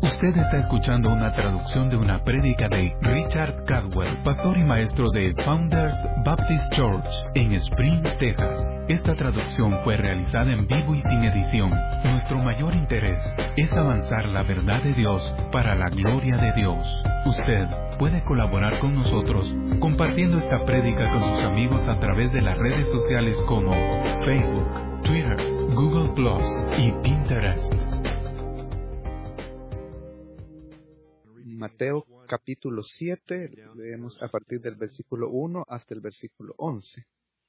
Usted está escuchando una traducción de una prédica de Richard Cadwell, pastor y maestro de Founders Baptist Church en Spring, Texas. Esta traducción fue realizada en vivo y sin edición. Nuestro mayor interés es avanzar la verdad de Dios para la gloria de Dios. Usted puede colaborar con nosotros compartiendo esta prédica con sus amigos a través de las redes sociales como Facebook, Twitter, Google Plus y Pinterest. Mateo capítulo 7, leemos a partir del versículo 1 hasta el versículo 11.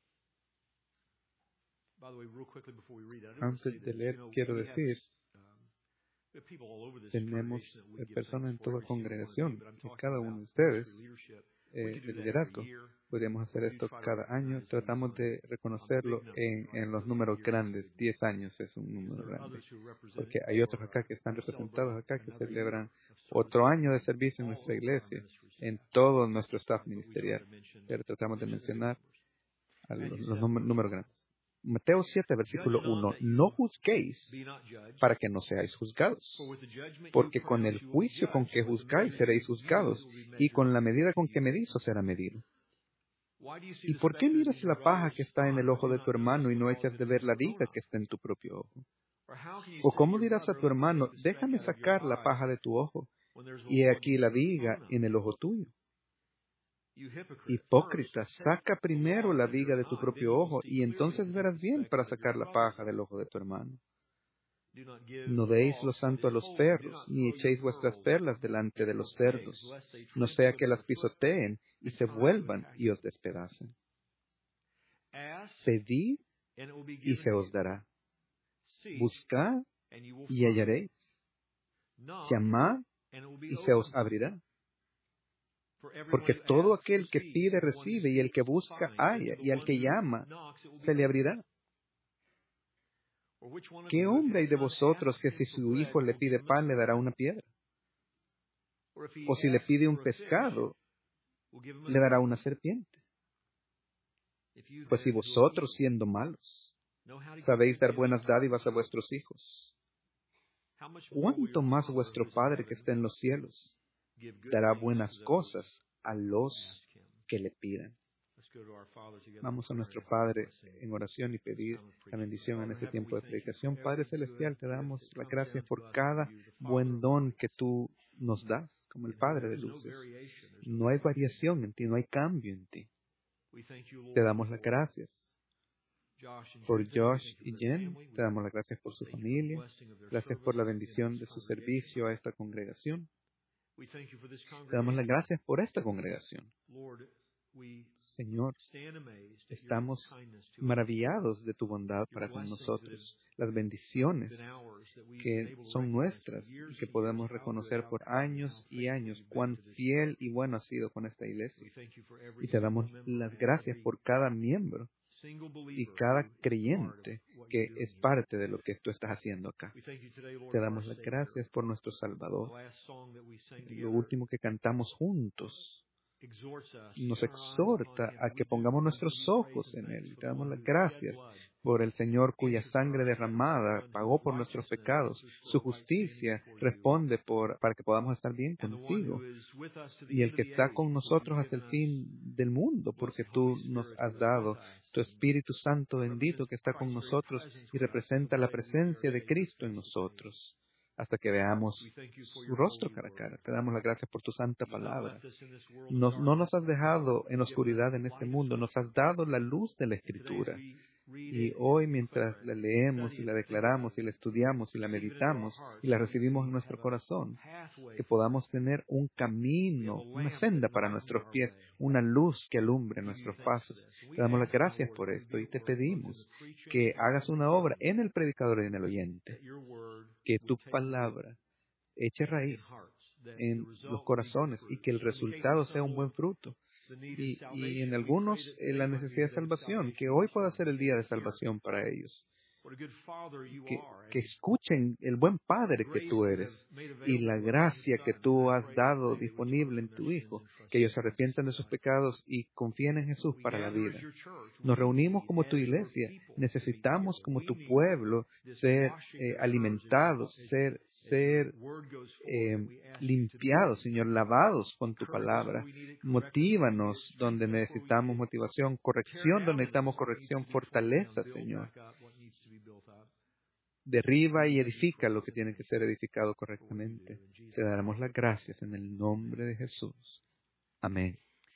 Antes de leer, quiero decir, tenemos personas en toda congregación, y cada uno de ustedes, de liderazgo. Podríamos hacer esto cada año. Tratamos de reconocerlo en los números grandes. 10 años es un número grande. Porque hay otros acá que están representados acá que celebran otro año de servicio en nuestra iglesia, en todo nuestro staff ministerial. Pero tratamos de mencionar a los números grandes. Mateo 7, versículo 1. No juzguéis para que no seáis juzgados, porque con el juicio con que juzgáis seréis juzgados, y con la medida con que medís os será medido. ¿Y por qué miras la paja que está en el ojo de tu hermano y no echas de ver la viga que está en tu propio ojo? ¿O cómo dirás a tu hermano, déjame sacar la paja de tu ojo, y he aquí la viga en el ojo tuyo? Hipócrita, saca primero la viga de tu propio ojo, y entonces verás bien para sacar la paja del ojo de tu hermano. No deis lo santo a los perros, ni echéis vuestras perlas delante de los cerdos, no sea que las pisoteen y se vuelvan y os despedacen. Pedid y se os dará. Buscad y hallaréis. Llamad y se os abrirá. Porque todo aquel que pide recibe, y el que busca halla, y al que llama se le abrirá. ¿Qué hombre hay de vosotros que si su hijo le pide pan le dará una piedra? ¿O si le pide un pescado le dará una serpiente? Pues si vosotros, siendo malos, sabéis dar buenas dádivas a vuestros hijos, ¿cuánto más vuestro Padre que está en los cielos dará buenas cosas a los que le pidan? Vamos a nuestro Padre en oración y pedir la bendición en este tiempo de predicación. Padre Celestial, te damos las gracias por cada buen don que tú nos das, como el Padre de luces. No hay variación en ti, no hay cambio en ti. Te damos las gracias por Josh y Jen, te damos las gracias por su familia, gracias por la bendición de su servicio a esta congregación. Te damos las gracias por esta congregación. Señor, estamos maravillados de tu bondad para con nosotros, las bendiciones que son nuestras y que podemos reconocer por años y años cuán fiel y bueno has sido con esta iglesia. Y te damos las gracias por cada miembro y cada creyente que es parte de lo que tú estás haciendo acá. Te damos las gracias por nuestro Salvador. Lo último que cantamos juntos nos exhorta a que pongamos nuestros ojos en Él. Te damos las gracias por el Señor cuya sangre derramada pagó por nuestros pecados. Su justicia responde para que podamos estar bien contigo. Y el que está con nosotros hasta el fin del mundo, porque tú nos has dado tu Espíritu Santo bendito que está con nosotros y representa la presencia de Cristo en nosotros, hasta que veamos su rostro cara a cara. Te damos las gracias por tu santa palabra. No nos has dejado en oscuridad en este mundo, nos has dado la luz de la Escritura. Y hoy, mientras la leemos y la declaramos y la estudiamos y la meditamos y la recibimos en nuestro corazón, que podamos tener un camino, una senda para nuestros pies, una luz que alumbre nuestros pasos. Te damos las gracias por esto y te pedimos que hagas una obra en el predicador y en el oyente, que tu palabra eche raíz en los corazones y que el resultado sea un buen fruto. Y en algunos la necesidad de salvación, que hoy pueda ser el día de salvación para ellos. que escuchen el buen Padre que tú eres y la gracia que tú has dado disponible en tu Hijo, que ellos se arrepientan de sus pecados y confíen en Jesús para la vida. Nos reunimos como tu iglesia, necesitamos como tu pueblo ser alimentados, ser limpiados, Señor, lavados con tu palabra. Motívanos donde necesitamos motivación, corrección donde necesitamos corrección, fortaleza, Señor. Derriba y edifica lo que tiene que ser edificado correctamente. Te daremos las gracias en el nombre de Jesús. Amén.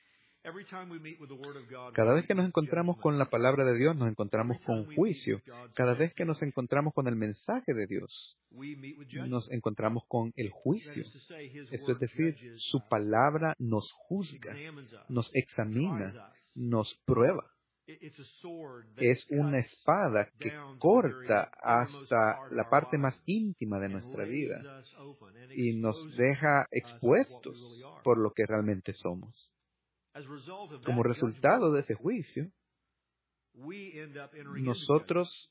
Cada vez que nos encontramos con la palabra de Dios, nos encontramos con juicio. Cada vez que nos encontramos con el mensaje de Dios, nos encontramos con el juicio. Esto es decir, su palabra nos juzga, nos examina, nos prueba. Es una espada que corta hasta la parte más íntima de nuestra vida y nos deja expuestos por lo que realmente somos. Como resultado de ese juicio, nosotros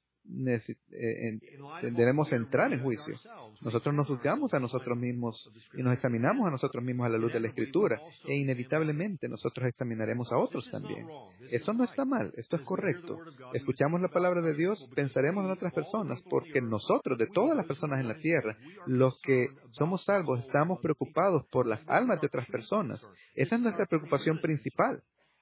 debemos entrar en juicio. Nosotros nos juzgamos a nosotros mismos y nos examinamos a nosotros mismos a la luz de la Escritura, e inevitablemente nosotros examinaremos a otros también. Esto no está mal, esto es correcto. Escuchamos la palabra de Dios, pensaremos en otras personas, porque nosotros, de todas las personas en la tierra, los que somos salvos, estamos preocupados por las almas de otras personas. Esa es nuestra preocupación principal.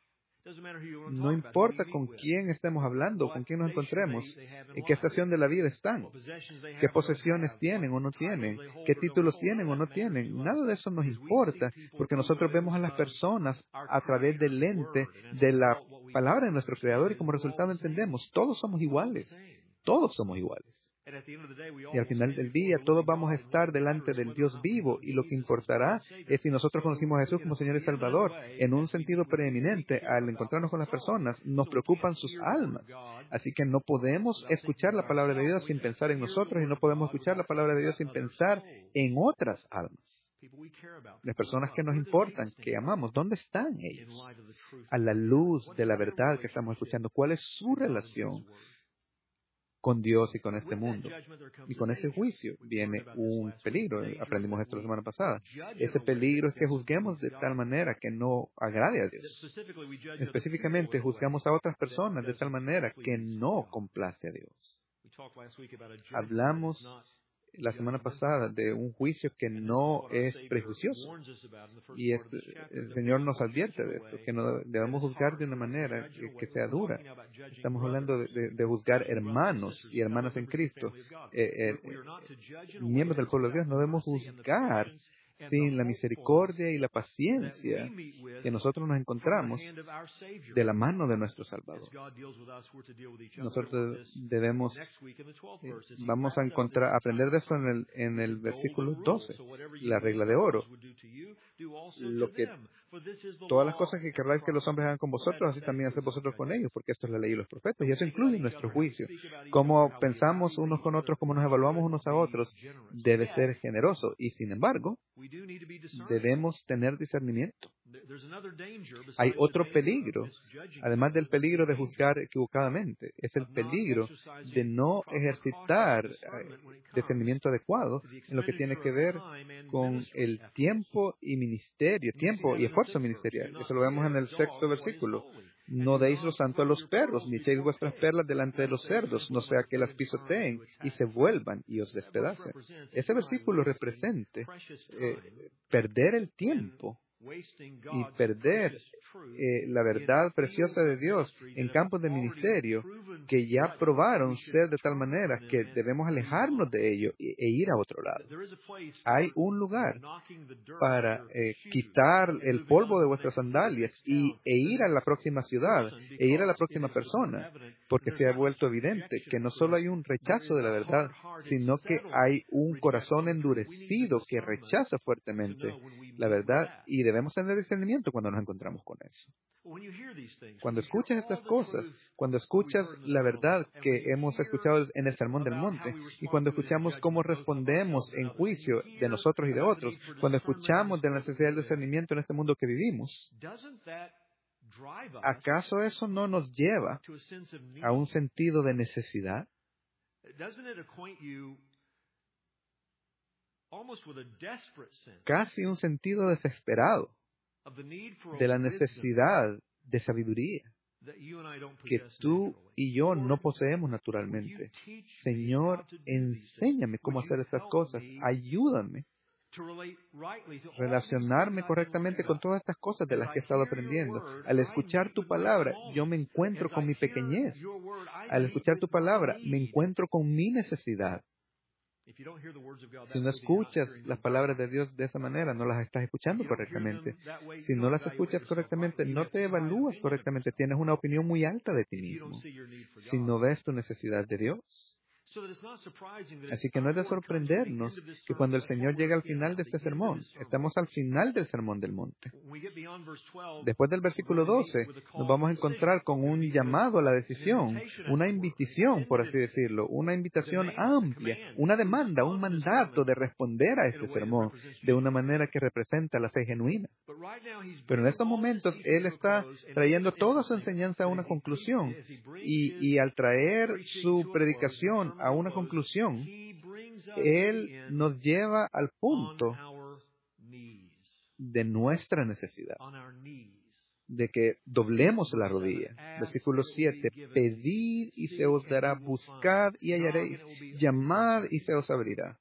No importa con quién estemos hablando, con quién nos encontremos, en qué estación de la vida están, qué posesiones tienen o no tienen, qué títulos tienen o no tienen. Nada de eso nos importa, porque nosotros vemos a las personas a través del lente de la palabra de nuestro Creador y como resultado entendemos, todos somos iguales. Todos somos iguales. Y al final del día, todos vamos a estar delante del Dios vivo, y lo que importará es si nosotros conocimos a Jesús como Señor y Salvador. En un sentido preeminente, al encontrarnos con las personas, nos preocupan sus almas. Así que no podemos escuchar la palabra de Dios sin pensar en nosotros, y no podemos escuchar la palabra de Dios sin pensar en otras almas. Las personas que nos importan, que amamos, ¿dónde están ellos? A la luz de la verdad que estamos escuchando, ¿cuál es su relación con Dios y con este mundo? Y con ese juicio viene un peligro. Aprendimos esto la semana pasada. Ese peligro es que juzguemos de tal manera que no agrade a Dios. Específicamente, juzgamos a otras personas de tal manera que no complace a Dios. Hablamos la semana pasada de un juicio que no es prejuicioso. Y el Señor nos advierte de esto, que no debemos juzgar de una manera que sea dura. Estamos hablando de juzgar hermanos y hermanas en Cristo. Miembros del pueblo de Dios no debemos juzgar sin la misericordia y la paciencia que nosotros nos encontramos de la mano de nuestro Salvador. Nosotros debemos, vamos a aprender de esto en el versículo 12, la regla de oro. Todas las cosas que querráis que los hombres hagan con vosotros, así también haced vosotros con ellos, porque esto es la ley y los profetas, y eso incluye nuestro juicio. Cómo pensamos unos con otros, cómo nos evaluamos unos a otros, debe ser generoso, y sin embargo, debemos tener discernimiento. Hay otro peligro, además del peligro de juzgar equivocadamente, es el peligro de no ejercitar discernimiento adecuado en lo que tiene que ver con el tiempo y ministerio, tiempo y esfuerzo ministerial. Eso lo vemos en el 6º versículo. No deis lo santo a los perros, ni echéis vuestras perlas delante de los cerdos, no sea que las pisoteen y se vuelvan y os despedacen. Ese versículo representa perder el tiempo y perder la verdad preciosa de Dios en campos de ministerio que ya probaron ser de tal manera que debemos alejarnos de ello e ir a otro lado. Hay un lugar para quitar el polvo de vuestras sandalias e ir a la próxima ciudad, e ir a la próxima persona, porque se ha vuelto evidente que no solo hay un rechazo de la verdad, sino que hay un corazón endurecido que rechaza fuertemente la verdad, y debemos tener discernimiento cuando nos encontramos con eso. Cuando escuchas estas cosas, cuando escuchas la verdad que hemos escuchado en el Sermón del Monte, y cuando escuchamos cómo respondemos en juicio de nosotros y de otros, cuando escuchamos de la necesidad del discernimiento en este mundo que vivimos, ¿acaso eso no nos lleva a un sentido de necesidad? Casi un sentido desesperado de la necesidad de sabiduría que tú y yo no poseemos naturalmente. Señor, enséñame cómo hacer estas cosas. Ayúdame a relacionarme correctamente con todas estas cosas de las que he estado aprendiendo. Al escuchar tu palabra, yo me encuentro con mi pequeñez. Al escuchar tu palabra, me encuentro con mi necesidad. Si no escuchas las palabras de Dios de esa manera, no las estás escuchando correctamente. Si no las escuchas correctamente, no te evalúas correctamente. Tienes una opinión muy alta de ti mismo. Si no ves tu necesidad de Dios. Así que no es de sorprendernos que cuando el Señor llega al final de este sermón, estamos al final del Sermón del Monte. Después del versículo 12, nos vamos a encontrar con un llamado a la decisión, una invitación, por así decirlo, una invitación amplia, una demanda, un mandato de responder a este sermón de una manera que representa la fe genuina. Pero en estos momentos, Él está trayendo toda su enseñanza a una conclusión y al traer su predicación a una conclusión, Él nos lleva al punto de nuestra necesidad, de que doblemos la rodilla. Versículo 7, pedid y se os dará, buscad y hallaréis, llamad y se os abrirá.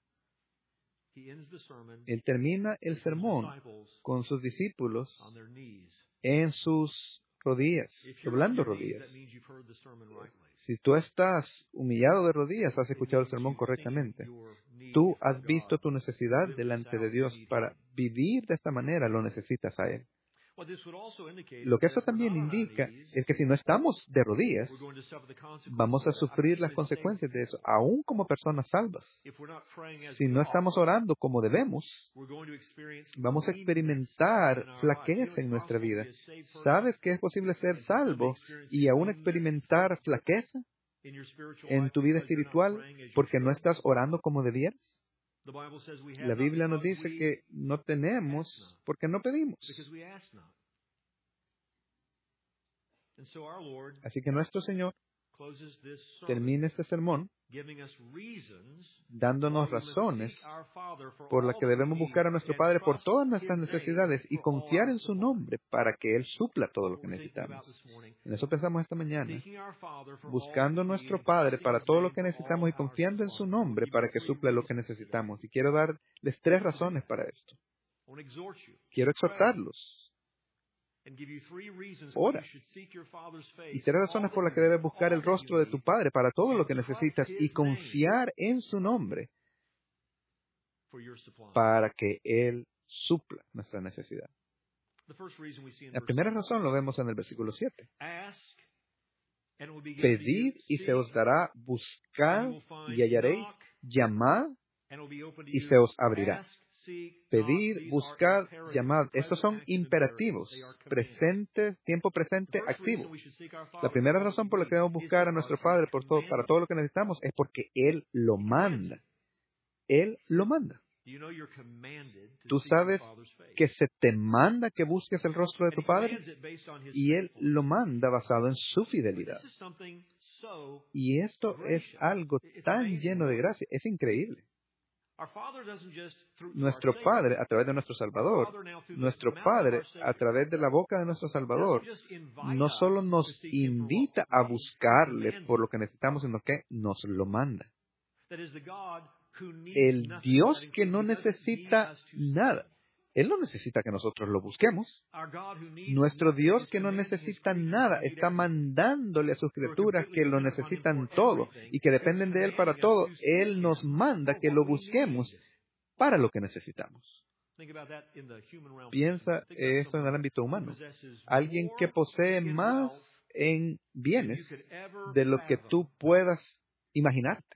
Él termina el sermón con sus discípulos en sus rodillas, doblando rodillas. Si tú estás humillado de rodillas, has escuchado el sermón correctamente. Tú has visto tu necesidad delante de Dios. Para vivir de esta manera, lo necesitas a Él. Lo que eso también indica es que si no estamos de rodillas, vamos a sufrir las consecuencias de eso, aún como personas salvas. Si no estamos orando como debemos, vamos a experimentar flaqueza en nuestra vida. ¿Sabes que es posible ser salvo y aún experimentar flaqueza en tu vida espiritual porque no estás orando como debieras? La Biblia nos dice que no tenemos porque no pedimos. Así que nuestro Señor termina este sermón dándonos razones por las que debemos buscar a nuestro Padre por todas nuestras necesidades y confiar en su nombre para que Él supla todo lo que necesitamos. En eso pensamos esta mañana, buscando a nuestro Padre para todo lo que necesitamos y confiando en su nombre para que supla lo que necesitamos. Y quiero darles 3 razones para esto. Quiero exhortarlos. Ora. Y 3 razones por las que debes buscar el rostro de tu Padre para todo lo que necesitas y confiar en su nombre para que Él supla nuestra necesidad. La primera razón lo vemos en el versículo 7. Pedid y se os dará, buscad y hallaréis, llamad y se os abrirá. Pedir, buscar, llamar. Estos son imperativos, presentes, tiempo presente, activo. La primera razón por la que debemos buscar a nuestro Padre para todo lo que necesitamos es porque Él lo manda. Él lo manda. Tú sabes que se te manda que busques el rostro de tu Padre y Él lo manda basado en su fidelidad. Y esto es algo tan lleno de gracia, es increíble. Nuestro Padre, a través de nuestro Salvador, nuestro Padre, a través de la boca de nuestro Salvador, no solo nos invita a buscarle por lo que necesitamos, sino que nos lo manda. El Dios que no necesita nada. Él no necesita que nosotros lo busquemos. Nuestro Dios que no necesita nada está mandándole a sus criaturas que lo necesitan todo y que dependen de Él para todo. Él nos manda que lo busquemos para lo que necesitamos. Piensa eso en el ámbito humano. Alguien que posee más en bienes de lo que tú puedas imaginarte.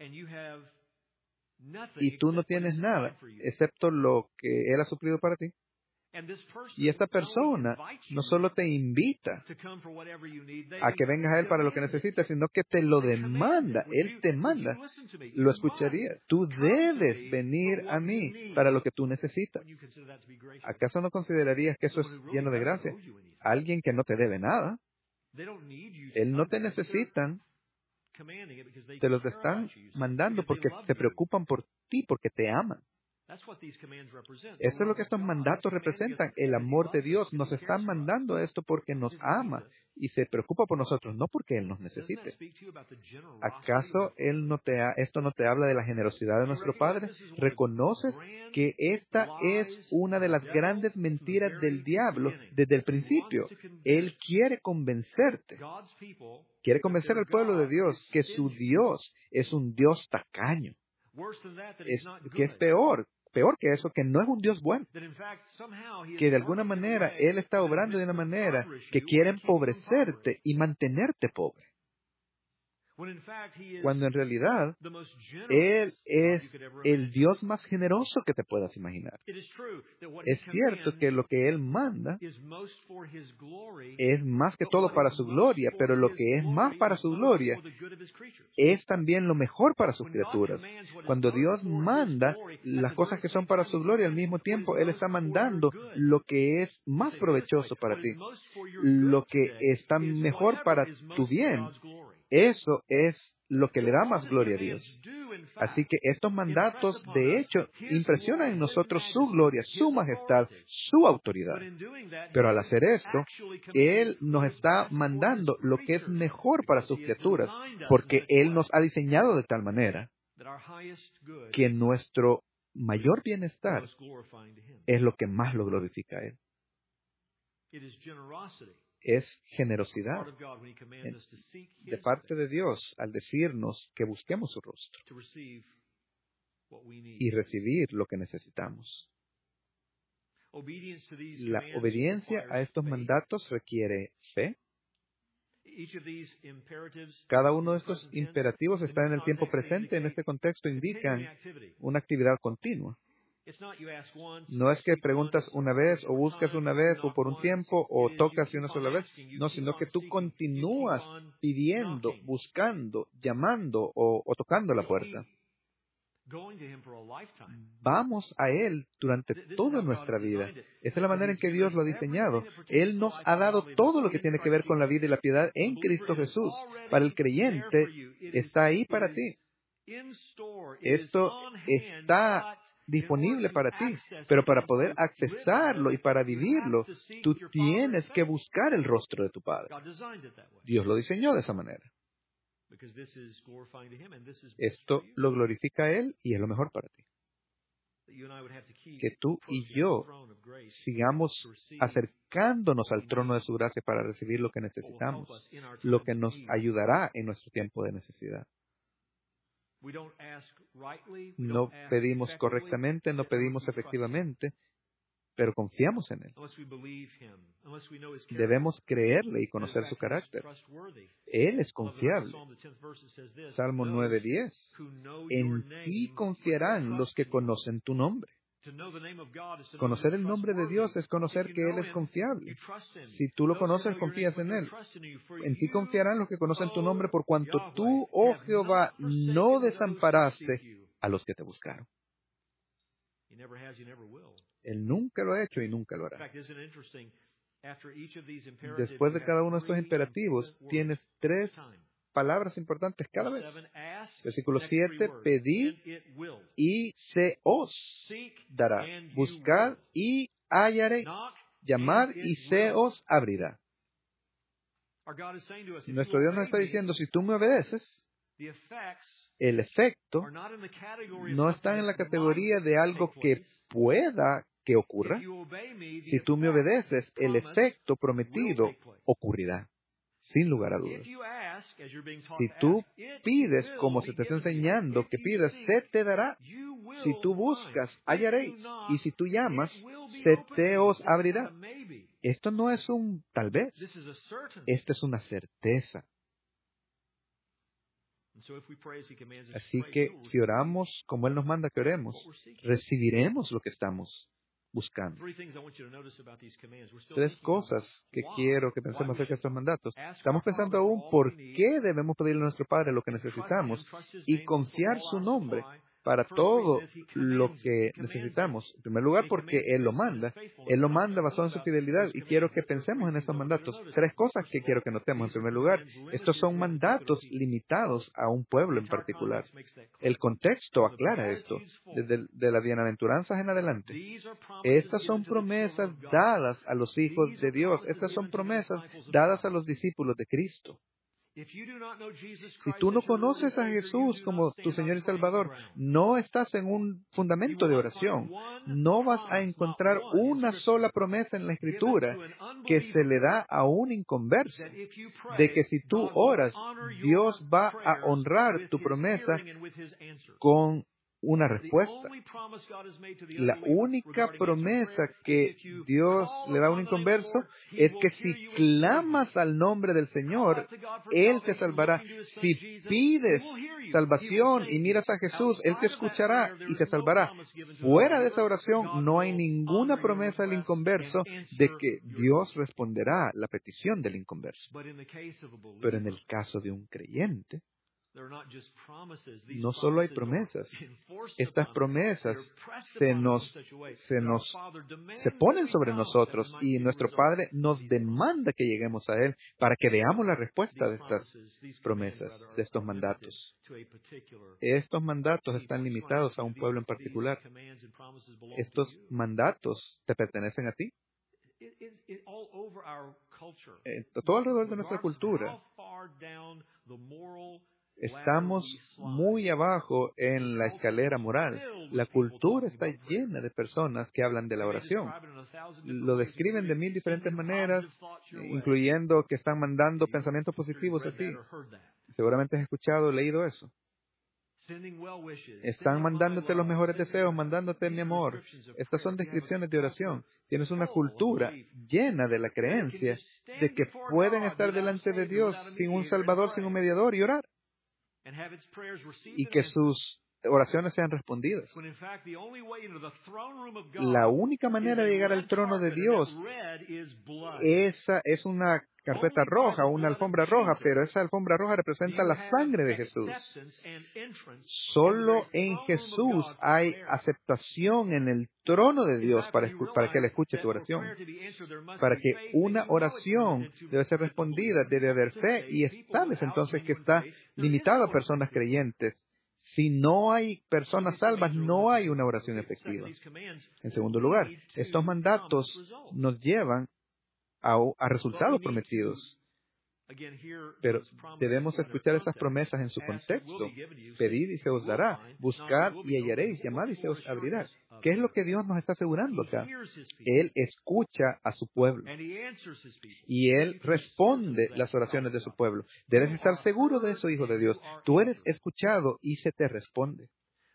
Y tú no tienes nada, excepto lo que Él ha suplido para ti. Y esta persona no solo te invita a que vengas a Él para lo que necesitas, sino que te lo demanda. Él te manda. Lo escucharía. Tú debes venir a mí para lo que tú necesitas. ¿Acaso no considerarías que eso es lleno de gracia? Alguien que no te debe nada. Él no te necesitan Te los están mandando porque se preocupan por ti, porque te aman. Esto es lo que estos mandatos representan, el amor de Dios. Nos están mandando esto porque nos ama y se preocupa por nosotros, no porque Él nos necesite. ¿Acaso esto no te habla de la generosidad de nuestro Padre? ¿Reconoces que esta es una de las grandes mentiras del diablo desde el principio? Él quiere convencerte, quiere convencer al pueblo de Dios que su Dios es un Dios tacaño, que es peor que eso, que no es un Dios bueno, que de alguna manera Él está obrando de una manera que quiere empobrecerte y mantenerte pobre, cuando en realidad Él es el Dios más generoso que te puedas imaginar. Es cierto que lo que Él manda es más que todo para su gloria, pero lo que es más para su gloria es también lo mejor para sus criaturas. Cuando Dios manda las cosas que son para su gloria, al mismo tiempo Él está mandando lo que es más provechoso para ti, lo que está mejor para tu bien. Eso es lo que le da más gloria a Dios. Así que estos mandatos, de hecho, impresionan en nosotros su gloria, su majestad, su autoridad. Pero al hacer esto, Él nos está mandando lo que es mejor para sus criaturas, porque Él nos ha diseñado de tal manera que nuestro mayor bienestar es lo que más lo glorifica a Él. Es generosidad de parte de Dios al decirnos que busquemos su rostro y recibir lo que necesitamos. La obediencia a estos mandatos requiere fe. Cada uno de estos imperativos está en el tiempo presente. En este contexto indican una actividad continua. No es que preguntas una vez o buscas una vez o por un tiempo o tocas una sola vez. No, sino que tú continúas pidiendo, buscando, llamando o tocando la puerta. Vamos a Él durante toda nuestra vida. Esa es la manera en que Dios lo ha diseñado. Él nos ha dado todo lo que tiene que ver con la vida y la piedad en Cristo Jesús. Para el creyente, está ahí para ti. Esto está disponible para ti, pero para poder accesarlo y para vivirlo, tú tienes que buscar el rostro de tu Padre. Dios lo diseñó de esa manera. Esto lo glorifica a Él y es lo mejor para ti. Que tú y yo sigamos acercándonos al trono de su gracia para recibir lo que necesitamos, lo que nos ayudará en nuestro tiempo de necesidad. No pedimos correctamente, no pedimos efectivamente, pero confiamos en Él. Debemos creerle y conocer su carácter. Él es confiable. Salmo 9:10. En ti confiarán los que conocen tu nombre. Conocer el nombre de Dios es conocer que Él es confiable. Si tú lo conoces, confías en Él. En ti confiarán los que conocen tu nombre, por cuanto tú, oh Jehová, no desamparaste a los que te buscaron. Él nunca lo ha hecho y nunca lo hará. Después de cada uno de estos imperativos, tienes 3 palabras importantes cada vez. Versículo 7, pedid y se os dará. Buscad y hallaréis. Llamad y se os abrirá. Nuestro Dios nos está diciendo, si tú me obedeces, el efecto no está en la categoría de algo que pueda que ocurra. Si tú me obedeces, el efecto prometido ocurrirá, sin lugar a dudas. Si tú pides como se te está enseñando que pidas, se te dará. Si tú buscas, hallaréis. Y si tú llamas, se te os abrirá. Esto no es un tal vez. Esto es una certeza. Así que si oramos como Él nos manda que oremos, recibiremos lo que estamos buscando. 3 cosas que quiero que pensemos acerca de estos mandatos. Estamos pensando aún por qué debemos pedirle a nuestro Padre lo que necesitamos y confiar su nombre para todo lo que necesitamos. En primer lugar, porque Él lo manda. Él lo manda basado en su fidelidad y quiero que pensemos en esos mandatos. 3 cosas que quiero que notemos. En primer lugar, estos son mandatos limitados a un pueblo en particular. El contexto aclara esto, desde de las bienaventuranzas en adelante. Estas son promesas dadas a los hijos de Dios. Estas son promesas dadas a los discípulos de Cristo. Si tú no conoces a Jesús como tu Señor y Salvador, no estás en un fundamento de oración. No vas a encontrar una sola promesa en la Escritura que se le da a un inconverso, de que si tú oras, Dios va a honrar tu promesa con una respuesta. La única promesa que Dios le da a un inconverso es que si clamas al nombre del Señor, Él te salvará. Si pides salvación y miras a Jesús, Él te escuchará y te salvará. Fuera de esa oración no hay ninguna promesa del inconverso de que Dios responderá la petición del inconverso. Pero en el caso de un creyente, no solo hay promesas, estas promesas se ponen sobre nosotros y nuestro Padre nos demanda que lleguemos a Él para que veamos la respuesta de estas promesas, de estos mandatos. Estos mandatos están limitados a un pueblo en particular. Estos mandatos te pertenecen a ti. Todo alrededor de nuestra cultura. Estamos muy abajo en la escalera moral. La cultura está llena de personas que hablan de la oración. Lo describen de 1000 diferentes maneras, incluyendo que están mandando pensamientos positivos a ti. Seguramente has escuchado o leído eso. Están mandándote los mejores deseos, mandándote mi amor. Estas son descripciones de oración. Tienes una cultura llena de la creencia de que pueden estar delante de Dios sin un Salvador, sin un mediador y orar. Y que sus oraciones sean respondidas. La única manera de llegar al trono de Dios, esa es una carpeta roja, una alfombra roja, pero esa alfombra roja representa la sangre de Jesús. Solo en Jesús hay aceptación en el trono de Dios para que Él escuche tu oración. Para que una oración debe ser respondida, debe haber fe, y sabes entonces que está limitado a personas creyentes. Si no hay personas salvas, no hay una oración efectiva. En segundo lugar, estos mandatos nos llevan a resultados prometidos. Pero debemos escuchar esas promesas en su contexto. Pedid y se os dará. Buscad y hallaréis. Llamad y se os abrirá. ¿Qué es lo que Dios nos está asegurando acá? Él escucha a su pueblo. Y Él responde las oraciones de su pueblo. Debes estar seguro de eso, hijo de Dios. Tú eres escuchado y se te responde.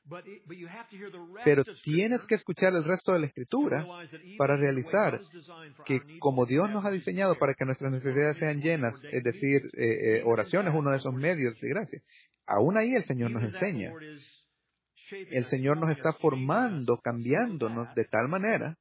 Pero tienes que escuchar el resto de la Escritura para realizar que como Dios nos ha diseñado para que nuestras necesidades sean llenas, es decir, oración es uno de esos medios de gracia, aún ahí el Señor nos enseña. El Señor nos está formando, cambiándonos de tal manera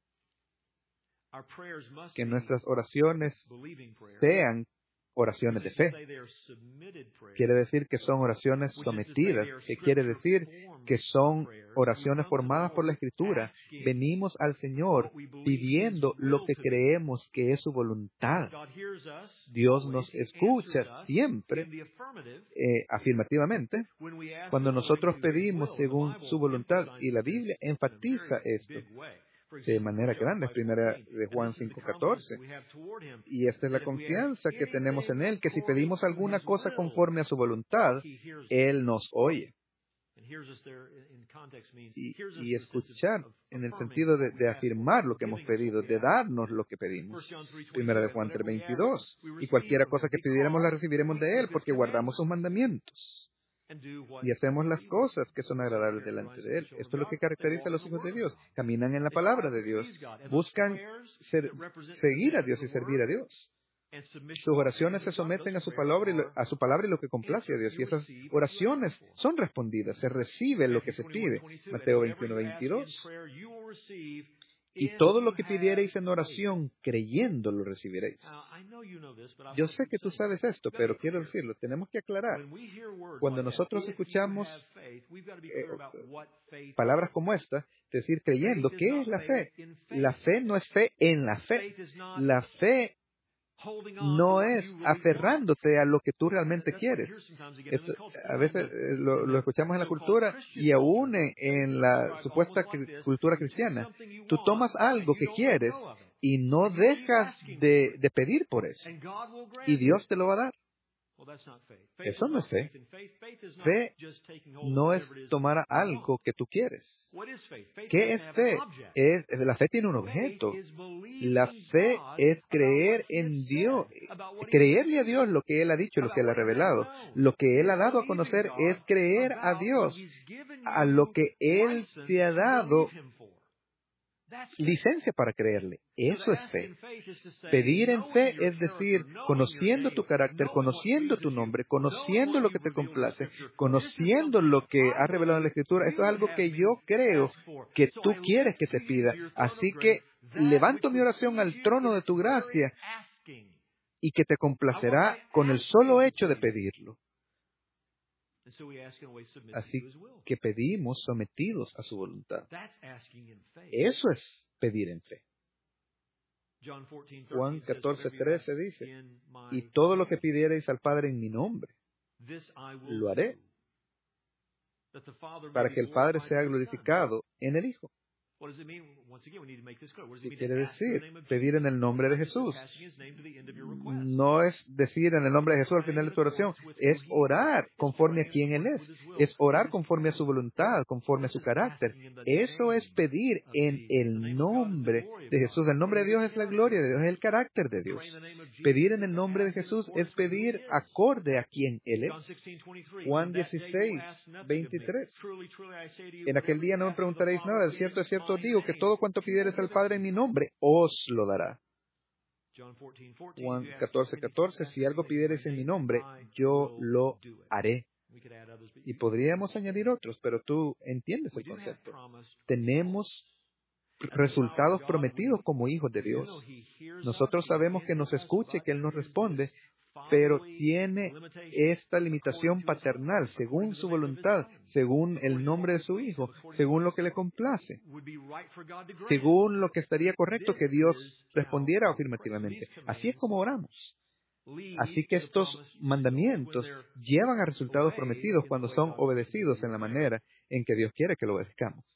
que nuestras oraciones sean oraciones de fe. Quiere decir que son oraciones sometidas, que quiere decir que son oraciones formadas por la Escritura. Venimos al Señor pidiendo lo que creemos que es su voluntad. Dios nos escucha siempre, afirmativamente, cuando nosotros pedimos según su voluntad, y la Biblia enfatiza esto de manera grande, primera de Juan 5:14. Y esta es la confianza que tenemos en Él, que si pedimos alguna cosa conforme a su voluntad, Él nos oye. Y escuchar en el sentido de afirmar lo que hemos pedido, de darnos lo que pedimos. Primera de Juan 3:22. Y cualquiera cosa que pidiéramos la recibiremos de Él, porque guardamos sus mandamientos y hacemos las cosas que son agradables delante de Él. Esto es lo que caracteriza a los hijos de Dios. Caminan en la palabra de Dios. Buscan seguir a Dios y servir a Dios. Sus oraciones se someten a su palabra y lo que complace a Dios. Y esas oraciones son respondidas. Se recibe lo que se pide. Mateo 21:22. Y todo lo que pidiereis en oración, creyendo, lo recibiréis. Yo sé que tú sabes esto, pero quiero decirlo, tenemos que aclarar. Cuando nosotros escuchamos palabras como esta, es decir, creyendo, ¿qué es la fe? La fe no es fe en la fe. La fe no es aferrándote a lo que tú realmente quieres. A veces lo escuchamos en la cultura y aún en la supuesta cultura cristiana. Tú tomas algo que quieres y no dejas de pedir por eso. Y Dios te lo va a dar. Eso no es fe. Fe no es tomar algo que tú quieres. ¿Qué es fe? La fe tiene un objeto. La fe es creer en Dios, creerle a Dios lo que Él ha dicho, lo que Él ha revelado. Lo que Él ha dado a conocer es creer a Dios, a lo que Él te ha dado licencia para creerle. Eso es fe. Pedir en fe es decir, conociendo tu carácter, conociendo tu nombre, conociendo lo que te complace, conociendo lo que has revelado en la Escritura. Eso es algo que yo creo que tú quieres que te pida. Así que levanto mi oración al trono de tu gracia y que te complacerá con el solo hecho de pedirlo. Así que pedimos sometidos a su voluntad. Eso es pedir en fe. Juan 14:13 dice, y todo lo que pidiereis al Padre en mi nombre, lo haré, para que el Padre sea glorificado en el Hijo. ¿Qué quiere decir? Pedir en el nombre de Jesús. No es decir en el nombre de Jesús al final de tu oración. Es orar conforme a quien Él es. Es orar conforme a su voluntad, conforme a su carácter. Eso es pedir en el nombre de Jesús. El nombre de Dios es la gloria de Dios, es el carácter de Dios. Pedir en el nombre de Jesús es pedir acorde a quien Él es. Juan 16:23. En aquel día no me preguntaréis nada, de cierto os digo que todo cuanto pidiereis al Padre en mi nombre, os lo dará. Juan 14:14, si algo pidiereis en mi nombre, yo lo haré. Y podríamos añadir otros, pero tú entiendes el concepto. Tenemos resultados prometidos como hijos de Dios. Nosotros sabemos que nos escucha y que Él nos responde, pero tiene esta limitación paternal, según su voluntad, según el nombre de su Hijo, según lo que le complace, según lo que estaría correcto que Dios respondiera afirmativamente. Así es como oramos. Así que estos mandamientos llevan a resultados prometidos cuando son obedecidos en la manera en que Dios quiere que lo obedezcamos.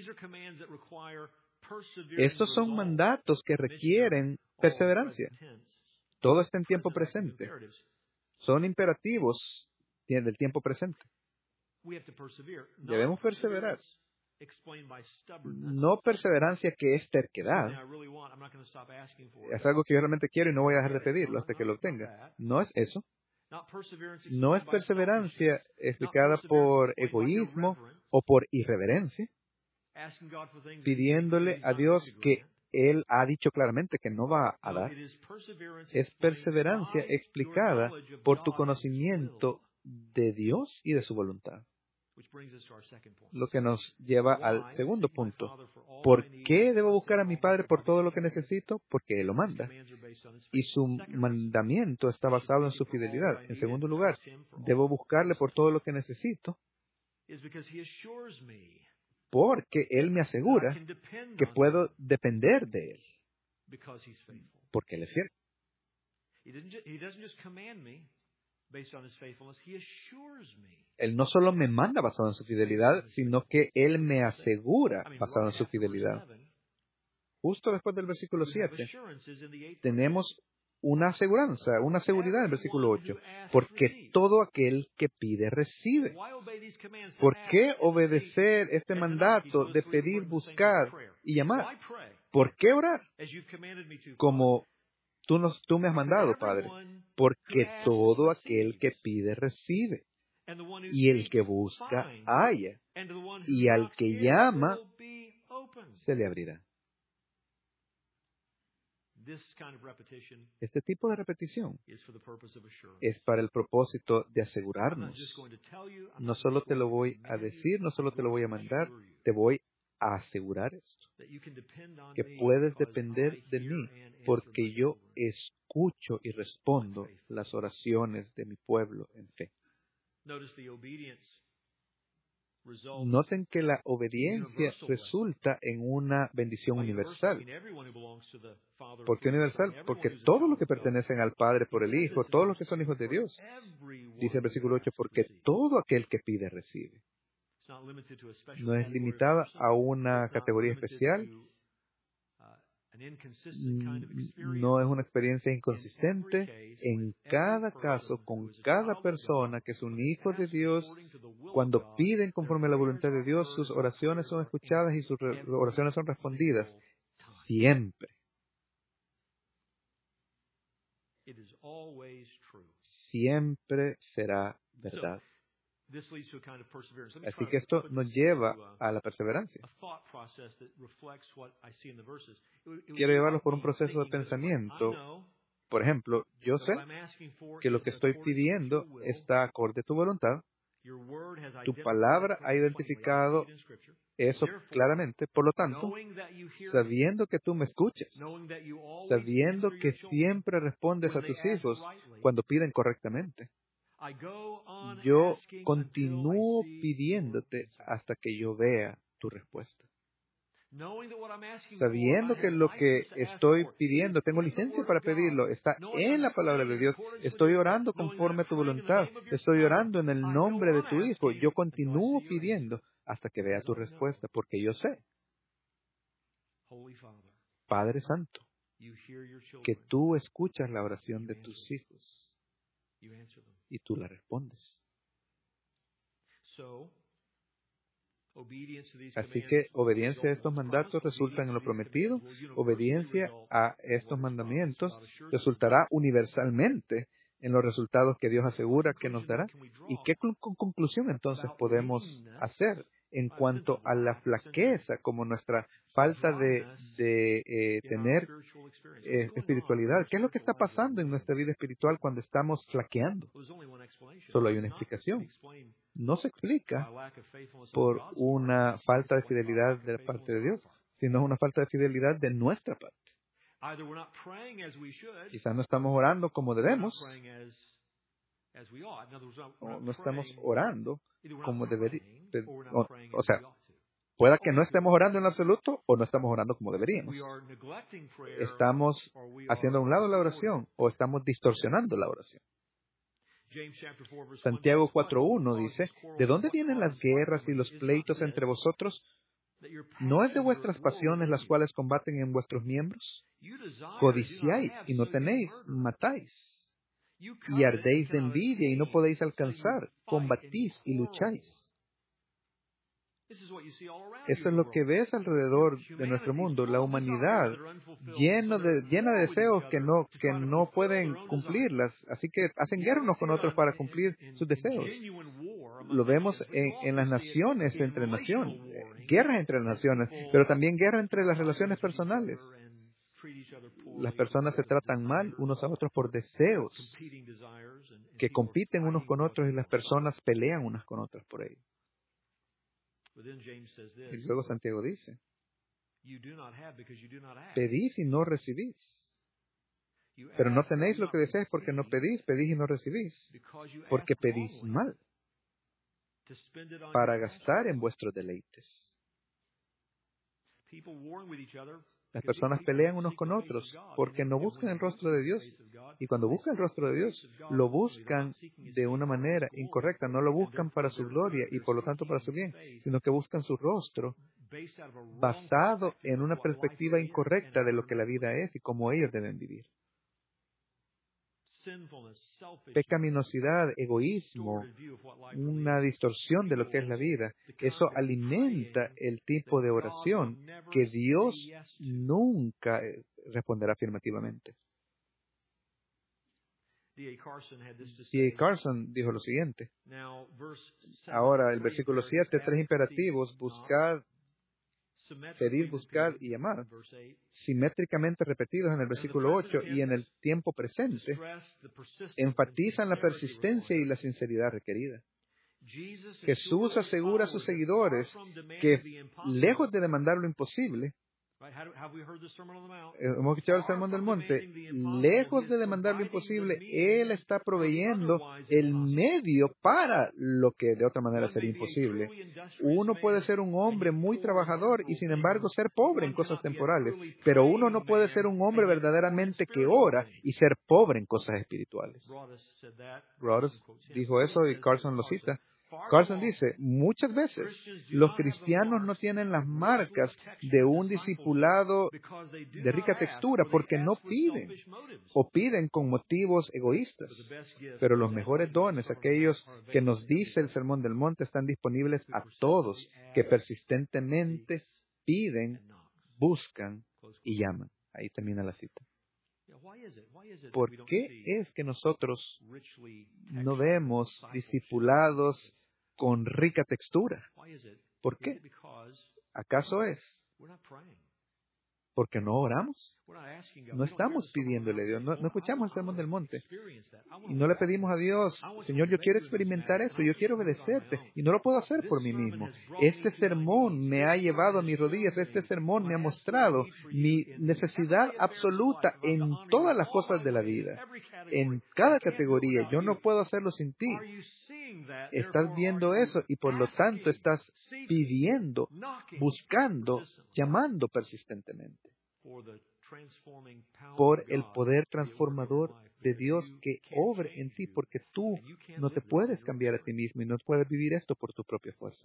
Estos son mandatos que requieren perseverancia. Todo está en tiempo presente. Son imperativos del tiempo presente. Debemos perseverar. No perseverancia que es terquedad. Es algo que yo realmente quiero y no voy a dejar de pedirlo hasta que lo obtenga. No es eso. No es perseverancia explicada por egoísmo o por irreverencia, pidiéndole a Dios que Él ha dicho claramente que no va a dar. Es perseverancia explicada por tu conocimiento de Dios y de su voluntad. Lo que nos lleva al segundo punto. ¿Por qué debo buscar a mi Padre por todo lo que necesito? Porque Él lo manda. Y su mandamiento está basado en su fidelidad. En segundo lugar, debo buscarle por todo lo que necesito porque Él me asegura que puedo depender de Él, porque Él es fiel. Él no solo me manda basado en su fidelidad, sino que Él me asegura basado en su fidelidad. Justo después del versículo 7, tenemos una aseguranza, una seguridad en el versículo 8. Porque todo aquel que pide, recibe. ¿Por qué obedecer este mandato de pedir, buscar y llamar? ¿Por qué orar? Como tú me has mandado, Padre. Porque todo aquel que pide, recibe. Y el que busca, halla. Y al que llama, se le abrirá. Este tipo de repetición es para el propósito de asegurarnos. No solo te lo voy a decir, no solo te lo voy a mandar, te voy a asegurar esto, que puedes depender de mí, porque yo escucho y respondo las oraciones de mi pueblo en fe. Noten que la obediencia resulta en una bendición universal. ¿Por qué universal? Porque todos los que pertenecen al Padre por el Hijo, todos los que son hijos de Dios, dice el versículo 8, porque todo aquel que pide recibe. No es limitada a una categoría especial, no es una experiencia inconsistente. En cada caso, con cada persona que es un hijo de Dios, cuando piden conforme a la voluntad de Dios, sus oraciones son escuchadas y sus oraciones son respondidas. Siempre. Siempre será verdad. Así que esto nos lleva a la perseverancia. Quiero llevarlos por un proceso de pensamiento. Por ejemplo, yo sé que lo que estoy pidiendo está acorde a tu voluntad. Tu palabra ha identificado eso claramente. Por lo tanto, sabiendo que tú me escuchas, sabiendo que siempre respondes a tus hijos cuando piden correctamente, yo continúo pidiéndote hasta que yo vea tu respuesta. Sabiendo que lo que estoy pidiendo, tengo licencia para pedirlo, está en la palabra de Dios, estoy orando conforme a tu voluntad, estoy orando en el nombre de tu Hijo, yo continúo pidiendo hasta que vea tu respuesta, porque yo sé, Padre Santo, que tú escuchas la oración de tus hijos y tú la respondes. Así que obediencia a estos mandatos resulta en lo prometido. Obediencia a estos mandamientos resultará universalmente en los resultados que Dios asegura que nos dará. ¿Y qué conclusión entonces podemos hacer en cuanto a la flaqueza como nuestra falta de tener espiritualidad? ¿Qué es lo que está pasando en nuestra vida espiritual cuando estamos flaqueando? Solo hay una explicación. No se explica por una falta de fidelidad de parte de Dios, sino una falta de fidelidad de nuestra parte. Quizás no estamos orando como debemos, o no estamos orando como deberíamos. O sea, pueda que no estemos orando en absoluto o no estamos orando como deberíamos. Estamos haciendo a un lado la oración o estamos distorsionando la oración. Santiago 4:1 dice, ¿de dónde vienen las guerras y los pleitos entre vosotros? ¿No es de vuestras pasiones las cuales combaten en vuestros miembros? Codiciáis y no tenéis, matáis. Y ardéis de envidia y no podéis alcanzar, combatís y lucháis. Eso es lo que ves alrededor de nuestro mundo, la humanidad llena de deseos que no pueden cumplirlas, así que hacen guerra unos con otros para cumplir sus deseos. Lo vemos en las naciones, entre naciones, guerras entre las naciones, pero también guerra entre las relaciones personales. Las personas se tratan mal unos a otros por deseos que compiten unos con otros y las personas pelean unas con otras por ello. Y luego Santiago dice, pedís y no recibís. Pero no tenéis lo que deseáis porque no pedís, pedís y no recibís, porque pedís mal, para gastar en vuestros deleites. Las personas pelean unos con otros porque no buscan el rostro de Dios. Y cuando buscan el rostro de Dios, lo buscan de una manera incorrecta. No lo buscan para su gloria y por lo tanto para su bien, sino que buscan su rostro basado en una perspectiva incorrecta de lo que la vida es y cómo ellos deben vivir. Pecaminosidad, egoísmo, una distorsión de lo que es la vida. Eso alimenta el tipo de oración que Dios nunca responderá afirmativamente. D.A. Carson dijo lo siguiente. Ahora, el versículo 7, 3 imperativos, buscar, pedir, buscar y amar, simétricamente repetidos en el versículo 8 y en el tiempo presente, enfatizan la persistencia y la sinceridad requerida. Jesús asegura a sus seguidores que, lejos de demandar lo imposible, hemos escuchado el Sermón del Monte, lejos de demandar lo imposible, Él está proveyendo el medio para lo que de otra manera sería imposible. Uno puede ser un hombre muy trabajador y sin embargo ser pobre en cosas temporales, pero uno no puede ser un hombre verdaderamente que ora y ser pobre en cosas espirituales. Rhodes dijo eso y Carson lo cita. Carson dice, muchas veces los cristianos no tienen las marcas de un discipulado de rica textura porque no piden o piden con motivos egoístas. Pero los mejores dones, aquellos que nos dice el Sermón del Monte, están disponibles a todos que persistentemente piden, buscan y llaman. Ahí termina la cita. ¿Por qué es que nosotros no vemos discipulados con rica textura? ¿Por qué? ¿Acaso es porque no oramos? No estamos pidiéndole a Dios, no escuchamos el Sermón del Monte. Y no le pedimos a Dios, Señor, yo quiero experimentar esto, yo quiero obedecerte, y no lo puedo hacer por mí mismo. Este sermón me ha llevado a mis rodillas, este sermón me ha mostrado mi necesidad absoluta en todas las cosas de la vida, en cada categoría. Yo no puedo hacerlo sin ti. Estás viendo eso y por lo tanto estás pidiendo, buscando, llamando persistentemente por el poder transformador de Dios que obre en ti, porque tú no te puedes cambiar a ti mismo y no puedes vivir esto por tu propia fuerza.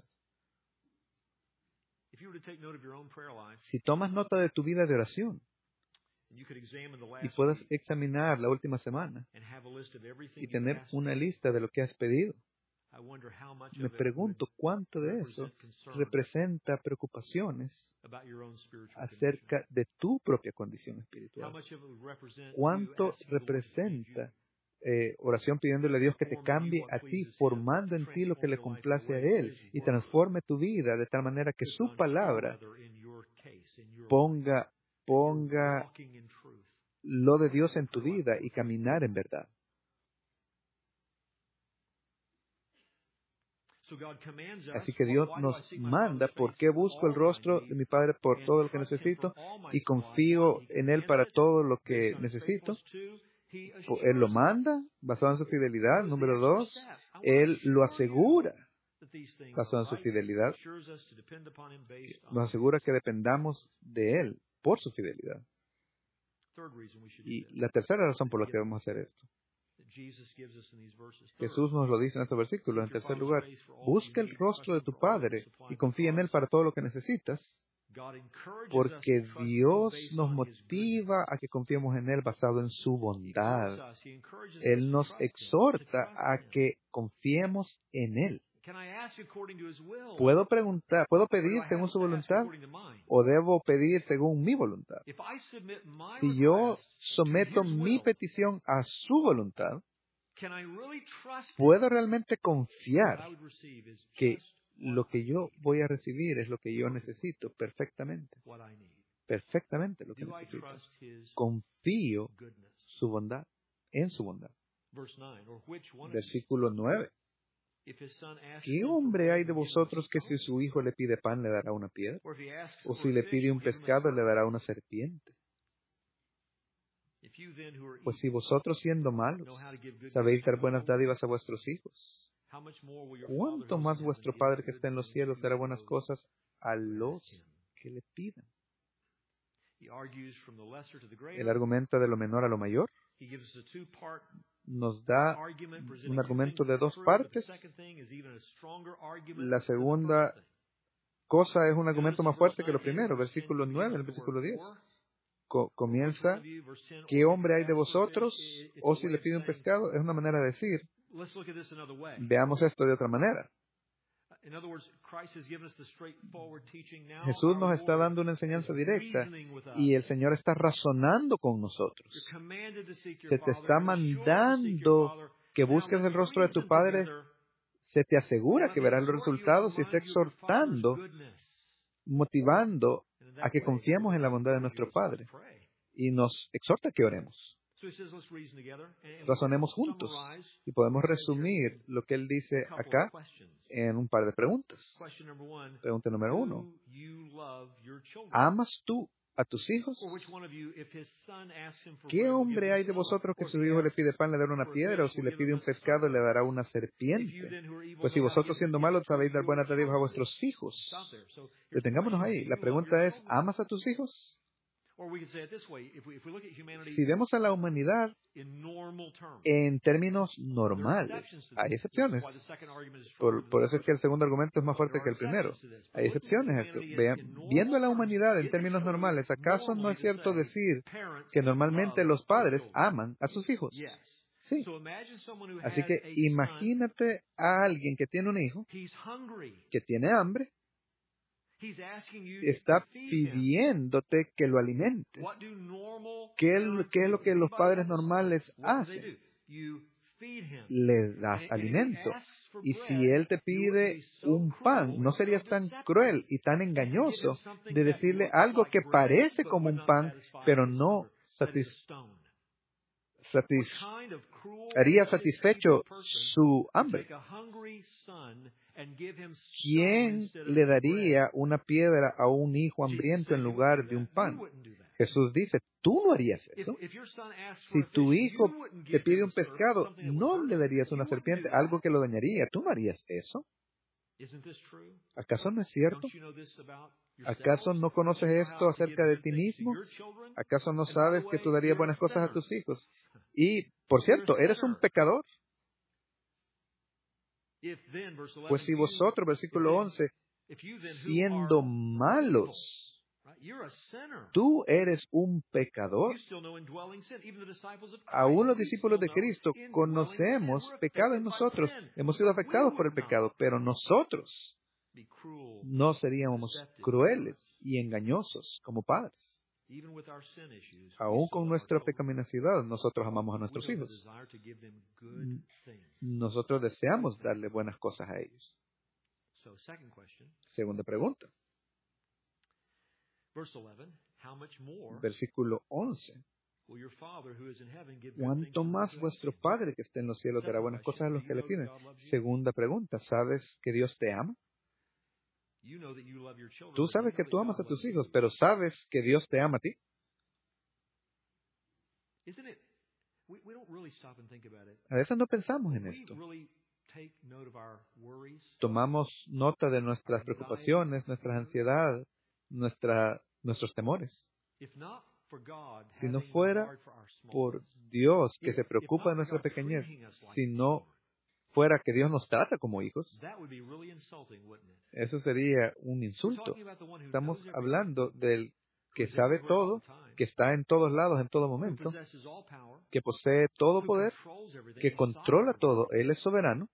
Si tomas nota de tu vida de oración y puedes examinar la última semana y tener una lista de lo que has pedido, me pregunto cuánto de eso representa preocupaciones acerca de tu propia condición espiritual. ¿Cuánto representa oración pidiéndole a Dios que te cambie a ti, formando en ti lo que le complace a Él y transforme tu vida de tal manera que su palabra ponga lo de Dios en tu vida y caminar en verdad? Así que Dios nos manda, ¿por qué busco el rostro de mi Padre por todo lo que necesito y confío en Él para todo lo que necesito? Él lo manda basado en su fidelidad. Número 2, Él lo asegura basado en su fidelidad. Nos asegura que dependamos de Él por su fidelidad. Y la tercera razón por la que debemos hacer esto. Jesús nos lo dice en este versículo. En tercer lugar, busca el rostro de tu Padre y confía en Él para todo lo que necesitas, porque Dios nos motiva a que confiemos en Él basado en su bondad. Él nos exhorta a que confiemos en Él. ¿Puedo pedir según su voluntad o debo pedir según mi voluntad? Si yo someto mi petición a su voluntad, ¿puedo realmente confiar que lo que yo voy a recibir es lo que yo necesito perfectamente? Perfectamente lo que necesito. Confío en su bondad. Versículo 9. ¿Qué hombre hay de vosotros que si su hijo le pide pan le dará una piedra? ¿O si le pide un pescado le dará una serpiente? Pues si vosotros siendo malos sabéis dar buenas dádivas a vuestros hijos, ¿cuánto más vuestro Padre que está en los cielos dará buenas cosas a los que le pidan? Él argumenta de lo menor a lo mayor. Nos da un argumento de dos partes. La segunda cosa es un argumento más fuerte que lo primero. Versículo 9, el versículo 10. Comienza, ¿qué hombre hay de vosotros? O si le pide un pescado, es una manera de decir. Veamos esto de otra manera. Jesús nos está dando una enseñanza directa y el Señor está razonando con nosotros. Se te está mandando que busques el rostro de tu Padre. Se te asegura que verás los resultados y está exhortando, motivando a que confiemos en la bondad de nuestro Padre. Y nos exhorta que oremos. Razonemos juntos y podemos resumir lo que él dice acá en un par de preguntas. Pregunta número 1. ¿Amas tú a tus hijos? ¿Qué hombre hay de vosotros que su hijo le pide pan, le dará una piedra, o si le pide un pescado, le dará una serpiente? Pues si vosotros siendo malos sabéis dar buenas dádivas a vuestros hijos. Detengámonos ahí. La pregunta es, ¿amas a tus hijos? Si vemos a la humanidad en términos normales, hay excepciones. Por eso es que el segundo argumento es más fuerte que el primero. Hay excepciones. Viendo a la humanidad en términos normales, ¿acaso no es cierto decir que normalmente los padres aman a sus hijos? Sí. Así que imagínate a alguien que tiene un hijo, que tiene hambre, está pidiéndote que lo alimentes. ¿Qué es lo que los padres normales hacen? Le das alimento. Y si él te pide un pan, ¿no serías tan cruel y tan engañoso de decirle algo que parece como un pan, pero no haría satisfecho su hambre? ¿Quién le daría una piedra a un hijo hambriento en lugar de un pan? Jesús dice, tú no harías eso. Si tu hijo te pide un pescado, no le darías una serpiente, algo que lo dañaría. ¿Tú no harías eso? ¿Acaso no es cierto? ¿Acaso no conoces esto acerca de ti mismo? ¿Acaso no sabes que tú darías buenas cosas a tus hijos? Y, por cierto, eres un pecador. Pues si vosotros, versículo 11, siendo malos, tú eres un pecador. Aún los discípulos de Cristo conocemos pecado en nosotros. Hemos sido afectados por el pecado, pero nosotros no seríamos crueles y engañosos como padres. Aún con nuestra pecaminosidad, nosotros amamos a nuestros hijos. Nosotros deseamos darle buenas cosas a ellos. Segunda pregunta. Versículo 11. ¿Cuánto más vuestro Padre que está en los cielos dará buenas cosas a los que le piden? Segunda pregunta. ¿Sabes que Dios te ama? Tú sabes que tú amas a tus hijos, pero ¿sabes que Dios te ama a ti? A veces no pensamos en esto. Tomamos nota de nuestras preocupaciones, nuestras ansiedades, nuestros temores. Si no fuera por Dios que se preocupa de nuestra pequeñez, si no fuera que Dios nos trata como hijos, eso sería un insulto. Estamos hablando del que sabe todo, que está en todos lados, en todo momento, que posee todo poder, que controla todo, Él es soberano,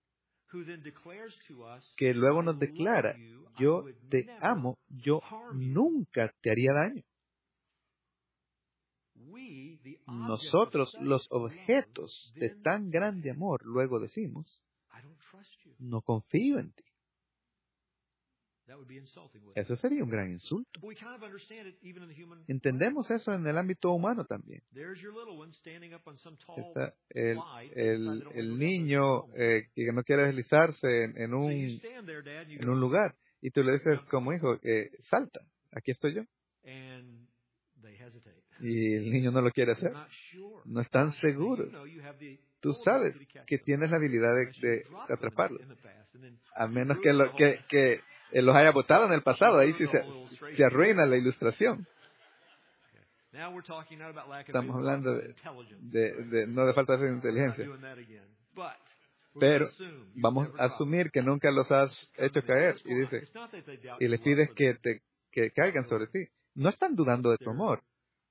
que luego nos declara, yo te amo, yo nunca te haría daño. Nosotros, los objetos de tan grande amor, luego decimos, no confío en ti. Eso sería un gran insulto. Entendemos eso en el ámbito humano también. Está el niño que no quiere deslizarse en un lugar, y tú le dices como hijo, salta, aquí estoy yo. Y el niño no lo quiere hacer. No están seguros. Tú sabes que tienes la habilidad de atraparlo. A menos que los haya botado en el pasado. Ahí sí se arruina la ilustración. Estamos hablando no de falta de inteligencia. Pero vamos a asumir que nunca los has hecho caer. Y le pides que caigan sobre ti. No están dudando de tu amor.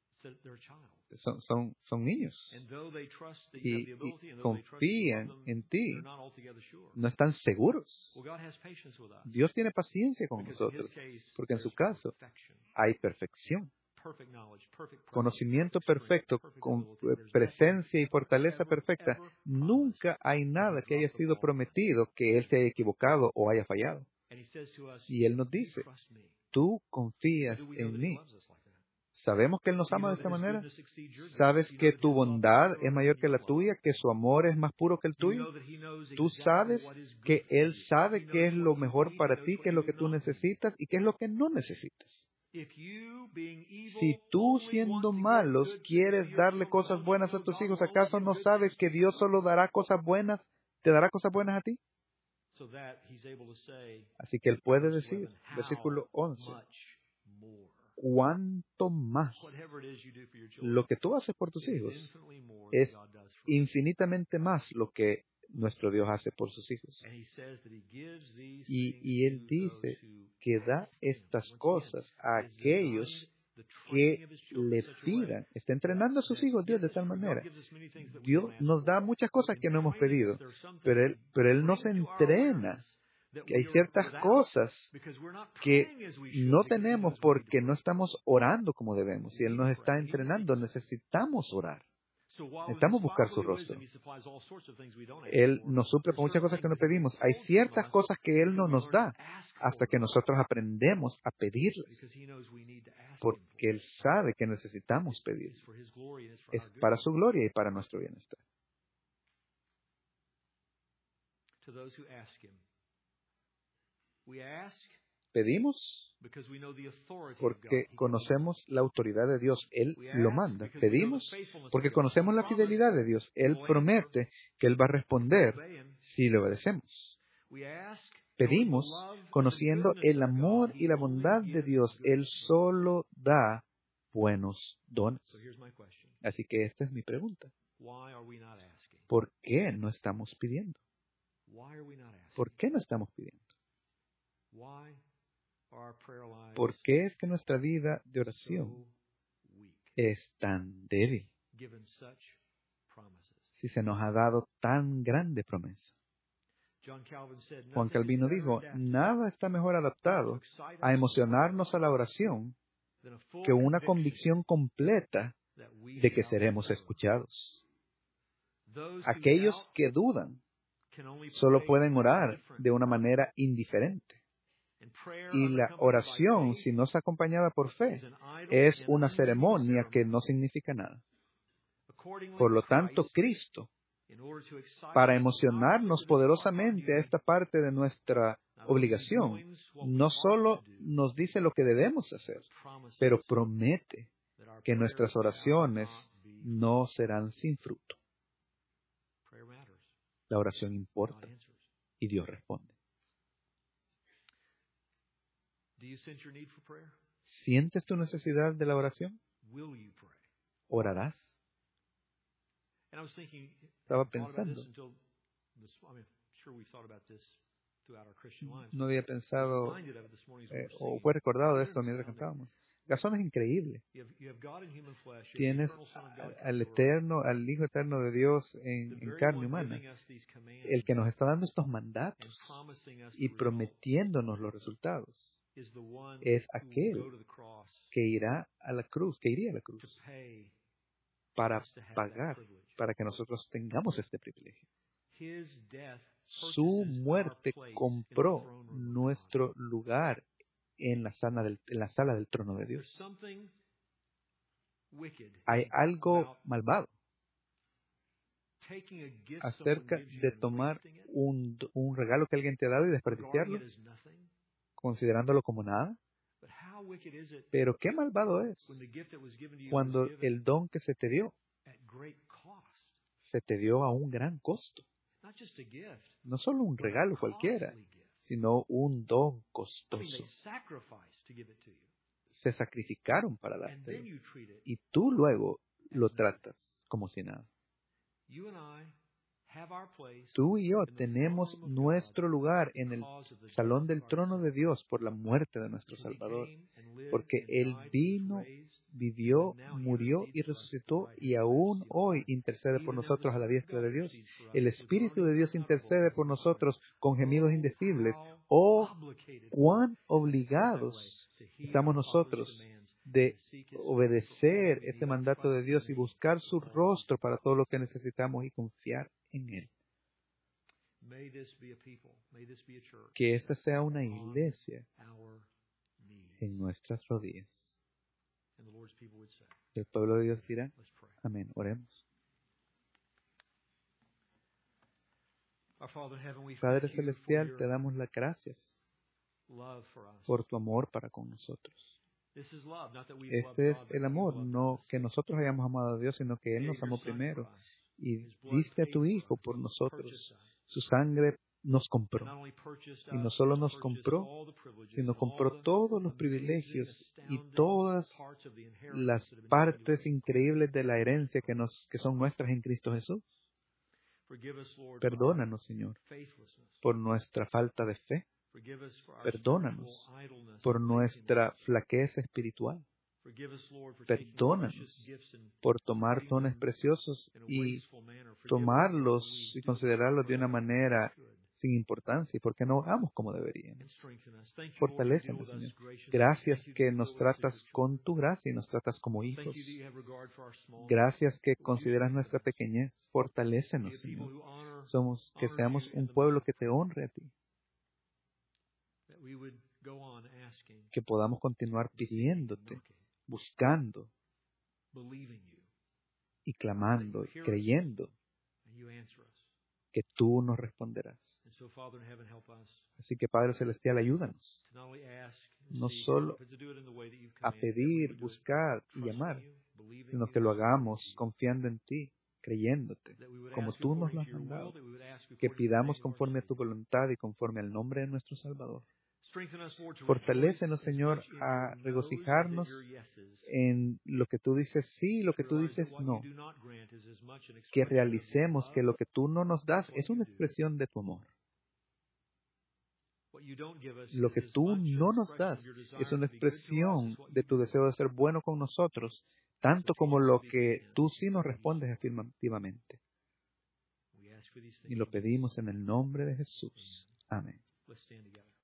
Son niños y confían en ti, no están seguros. Dios tiene paciencia con nosotros, porque en su caso hay perfección, conocimiento perfecto, con presencia y fortaleza perfecta. Nunca hay nada que haya sido prometido que Él se haya equivocado o haya fallado. Y Él nos dice, tú confías en mí. sabemos que Él nos ama de esta manera. ¿Sabes que tu bondad es mayor que la tuya? ¿Que su amor es más puro que el tuyo? Tú sabes que Él sabe qué es lo mejor para ti, qué es lo que tú necesitas y qué es lo que no necesitas. Si tú, siendo malos, quieres darle cosas buenas a tus hijos, ¿acaso no sabes que Dios solo dará cosas buenas, te dará cosas buenas a ti? Así que Él puede decir, versículo 11, ¿cuánto más lo que tú haces por tus hijos es infinitamente más lo que nuestro Dios hace por sus hijos? Y Él dice que da estas cosas a aquellos que le pidan. Está entrenando a sus hijos Dios de tal manera. Dios nos da muchas cosas que no hemos pedido, pero Él nos entrena. Que hay ciertas cosas que no tenemos porque no estamos orando como debemos. Y Él nos está entrenando. Necesitamos orar. Necesitamos buscar su rostro. Él nos suple por muchas cosas que no pedimos. Hay ciertas cosas que Él no nos da hasta que nosotros aprendemos a pedirlas. Porque Él sabe que necesitamos pedir. Es para su gloria y para nuestro bienestar. Pedimos porque conocemos la autoridad de Dios. Él lo manda. Pedimos porque conocemos la fidelidad de Dios. Él promete que Él va a responder si le obedecemos. Pedimos conociendo el amor y la bondad de Dios. Él solo da buenos dones. Así que esta es mi pregunta. ¿Por qué no estamos pidiendo? ¿Por qué no estamos pidiendo? ¿Por qué es que nuestra vida de oración es tan débil si se nos ha dado tan grande promesa? Juan Calvino dijo, nada está mejor adaptado a emocionarnos a la oración que una convicción completa de que seremos escuchados. Aquellos que dudan solo pueden orar de una manera indiferente. Y la oración, si no es acompañada por fe, es una ceremonia que no significa nada. Por lo tanto, Cristo, para emocionarnos poderosamente a esta parte de nuestra obligación, no solo nos dice lo que debemos hacer, pero promete que nuestras oraciones no serán sin fruto. La oración importa y Dios responde. ¿Sientes tu necesidad de la oración? ¿Orarás? Estaba pensando. No había pensado o fue recordado de esto mientras cantábamos. Gastón es increíble. Tienes al Eterno, al Hijo Eterno de Dios en carne humana, el que nos está dando estos mandatos y prometiéndonos los resultados. Es aquel que irá a la cruz, que iría a la cruz para pagar, para que nosotros tengamos este privilegio. Su muerte compró nuestro lugar en la sala del trono de Dios. Hay algo malvado acerca de tomar un regalo que alguien te ha dado y desperdiciarlo, considerándolo como nada. Pero qué malvado es cuando el don que se te dio a un gran costo. No solo un regalo cualquiera, sino un don costoso. Se sacrificaron para dártelo. Y tú luego lo tratas como si nada. Tú y yo tenemos nuestro lugar en el salón del trono de Dios por la muerte de nuestro Salvador, porque Él vino, vivió, murió y resucitó y aún hoy intercede por nosotros a la diestra de Dios. El Espíritu de Dios intercede por nosotros con gemidos indecibles. ¡Oh, cuán obligados estamos nosotros de obedecer este mandato de Dios y buscar su rostro para todo lo que necesitamos y confiar en Él! Que esta sea una iglesia en nuestras rodillas El pueblo de Dios dirá, amén. Oremos. Padre Celestial, te damos las gracias por tu amor para con nosotros. Este es el amor, no que nosotros hayamos amado a Dios, sino que Él nos amó primero y diste a tu Hijo por nosotros. Su sangre nos compró. Y no solo nos compró, sino compró todos los privilegios y todas las partes increíbles de la herencia que son nuestras en Cristo Jesús. Perdónanos, Señor, por nuestra falta de fe. Perdónanos por nuestra flaqueza espiritual. Perdónanos por tomar dones preciosos y tomarlos y considerarlos de una manera sin importancia, y porque no hagamos como deberíamos. Fortalécenos, Señor. Gracias que nos tratas con tu gracia y nos tratas como hijos. Gracias que consideras nuestra pequeñez. Fortalécenos, Señor. Que seamos un pueblo que te honre a ti. Que podamos continuar pidiéndote, buscando y clamando y creyendo que tú nos responderás. Así que, Padre Celestial, ayúdanos no solo a pedir, buscar y llamar, sino que lo hagamos confiando en ti, creyéndote, como tú nos lo has mandado, que pidamos conforme a tu voluntad y conforme al nombre de nuestro Salvador. Fortalécenos, Señor, a regocijarnos en lo que tú dices sí y lo que tú dices no. Que realicemos que lo que tú no nos das es una expresión de tu amor. Lo que tú no nos das es una expresión de tu deseo de ser bueno con nosotros, tanto como lo que tú sí nos respondes afirmativamente. Y lo pedimos en el nombre de Jesús. Amén.